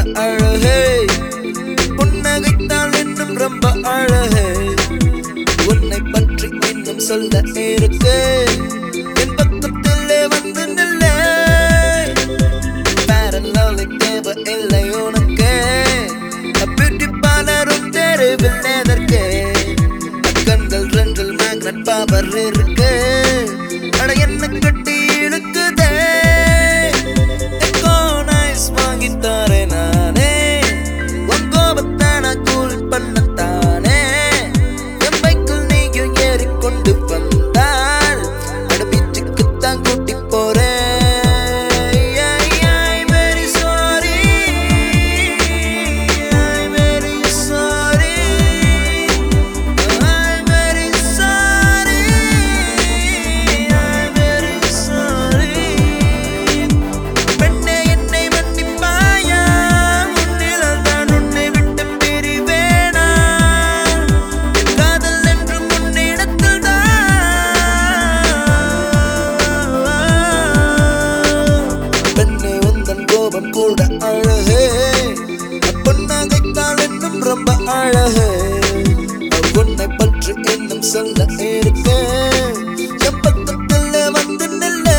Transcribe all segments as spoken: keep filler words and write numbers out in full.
அழகே புன்னகைத்தால் இன்னும் ரொம்ப அழகே உன்னை பற்றி இன்னும் சொல்ல இருக்கு என் பக்கத்திலே வந்து நில்லே பேரலாலை தேவை இல்லை உனக்கே பியூட்டி பார்லரும் தெருவில் எதற்கே கண்கள் ரெண்டில் மேக்னட் பவர் இருக்கு அட என்ன கட்டி இழுக்குதே நைஸ் வாங்கித்தாரே நானே உன் கோபத்தை நான் கூல் பண்ணத்தானே என் பைக்கில் நீயும் ஏறிக்கொண்டு வந்தால் அட பீச்சுக்குத்தான் கூட்டி போறேன் கூட அழகே பொன்னகைத்தால் இன்னும் ரொம்ப அழகே உன்னை பற்றி இன்னும் சொல்ல இருக்கு என் பக்கத்தில் வந்து நில்லே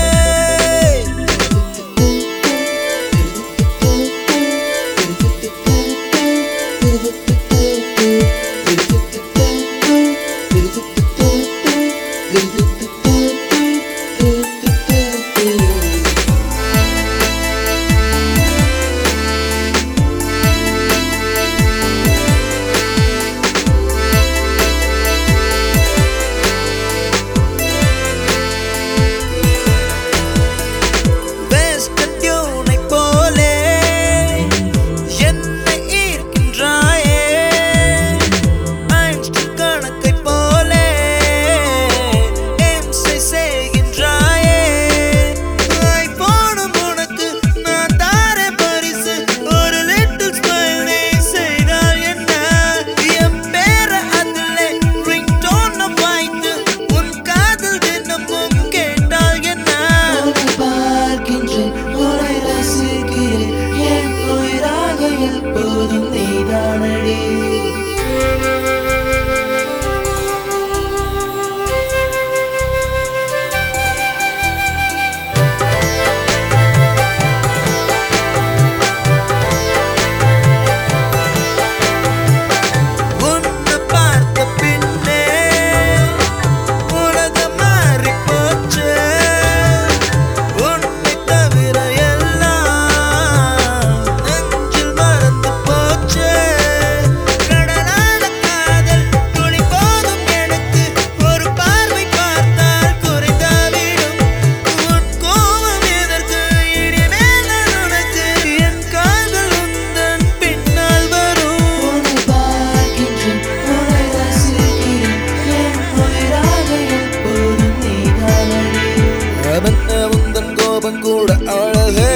கூட அழகே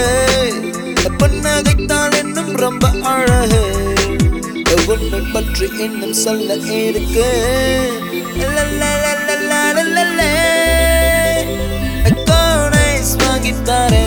பொன்னகைத்தால் இன்னும் ரொம்ப அழகே உன்னை பற்றி இன்னும் சொல்ல இருக்கு வாங்கித்தாரே